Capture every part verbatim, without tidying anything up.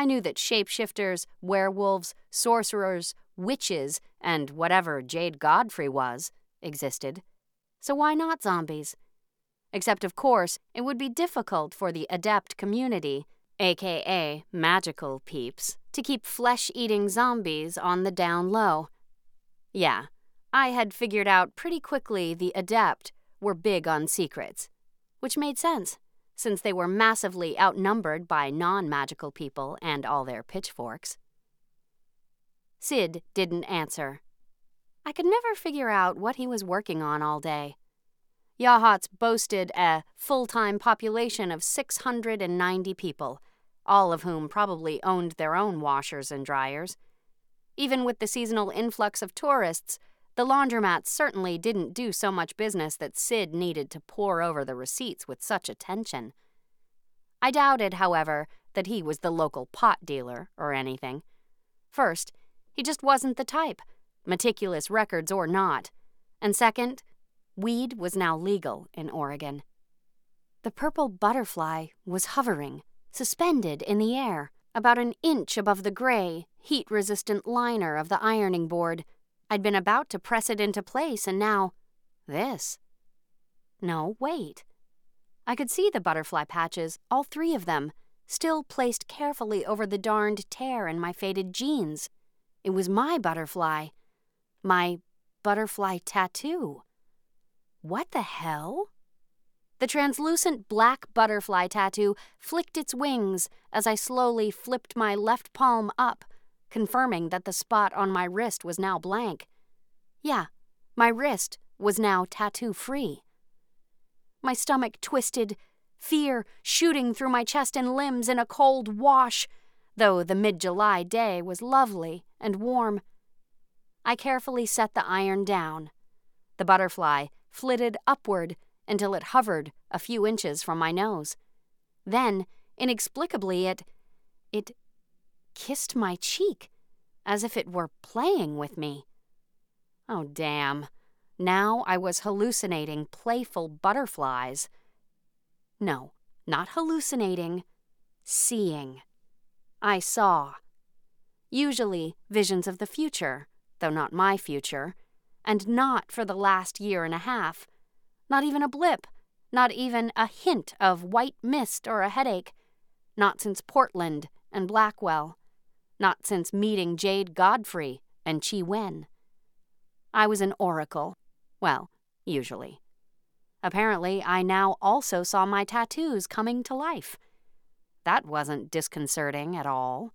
I knew that shapeshifters, werewolves, sorcerers, witches, and whatever Jade Godfrey was, existed. So why not zombies? Except, of course, it would be difficult for the adept community, aka magical peeps, to keep flesh-eating zombies on the down low. Yeah, I had figured out pretty quickly the adept were big on secrets, which made sense, since they were massively outnumbered by non-magical people and all their pitchforks. Sid didn't answer. I could never figure out what he was working on all day. Yahats boasted a full-time population of six hundred ninety people, all of whom probably owned their own washers and dryers. Even with the seasonal influx of tourists, the laundromats certainly didn't do so much business that Sid needed to pore over the receipts with such attention. I doubted, however, that he was the local pot dealer or anything. First, he just wasn't the type, meticulous records or not. And second, weed was now legal in Oregon. The purple butterfly was hovering, suspended in the air, about an inch above the gray, heat-resistant liner of the ironing board. I'd been about to press it into place, and now, this. No, wait. I could see the butterfly patches, all three of them, still placed carefully over the darned tear in my faded jeans. It was my butterfly. My butterfly tattoo. What the hell? The translucent black butterfly tattoo flicked its wings as I slowly flipped my left palm up, confirming that the spot on my wrist was now blank. Yeah, my wrist was now tattoo-free. My stomach twisted, fear shooting through my chest and limbs in a cold wash, though the mid-July day was lovely and warm. I carefully set the iron down. The butterfly flitted upward until it hovered a few inches from my nose. Then, inexplicably, it... it kissed my cheek, as if it were playing with me. Oh, damn. Now I was hallucinating playful butterflies. No, not hallucinating. Seeing. I saw. Usually visions of the future, though not my future, and not for the last year and a half. Not even a blip, not even a hint of white mist or a headache. Not since Portland and Blackwell. Not since meeting Jade Godfrey and Chi Wen. I was an oracle. Well, usually. Apparently, I now also saw my tattoos coming to life. That wasn't disconcerting at all.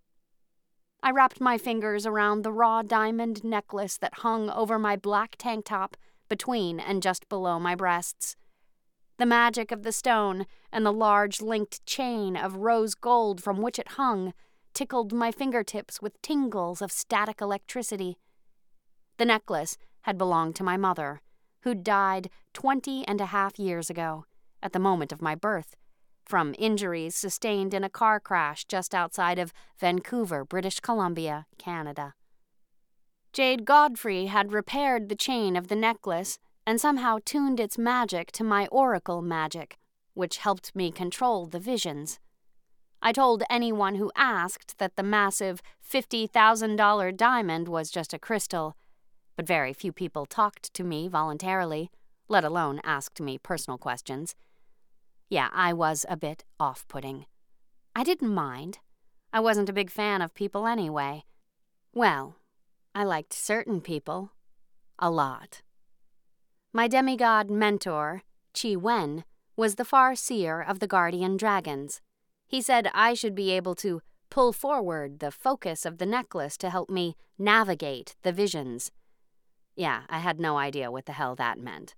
I wrapped my fingers around the raw diamond necklace that hung over my black tank top between and just below my breasts. The magic of the stone and the large linked chain of rose gold from which it hung tickled my fingertips with tingles of static electricity. The necklace had belonged to my mother, who'd died twenty and a half years ago, at the moment of my birth, from injuries sustained in a car crash just outside of Vancouver, British Columbia, Canada. Jade Godfrey had repaired the chain of the necklace and somehow tuned its magic to my oracle magic, which helped me control the visions. I told anyone who asked that the massive fifty thousand dollars diamond was just a crystal, but very few people talked to me voluntarily, let alone asked me personal questions. Yeah, I was a bit off-putting. I didn't mind. I wasn't a big fan of people anyway. Well, I liked certain people. A lot. My demigod mentor, Chi Wen, was the far-seer of the guardian dragons. He said I should be able to pull forward the focus of the necklace to help me navigate the visions. Yeah, I had no idea what the hell that meant.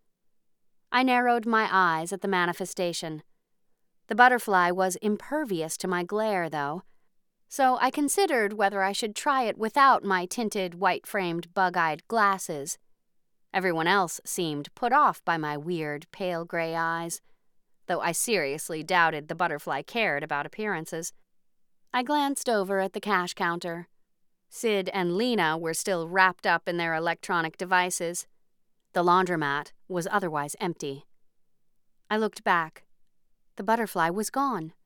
I narrowed my eyes at the manifestation. The butterfly was impervious to my glare, though, so I considered whether I should try it without my tinted, white-framed, bug-eyed glasses. Everyone else seemed put off by my weird, pale gray eyes, though I seriously doubted the butterfly cared about appearances. I glanced over at the cash counter. Sid and Lena were still wrapped up in their electronic devices. The laundromat was otherwise empty. I looked back. The butterfly was gone.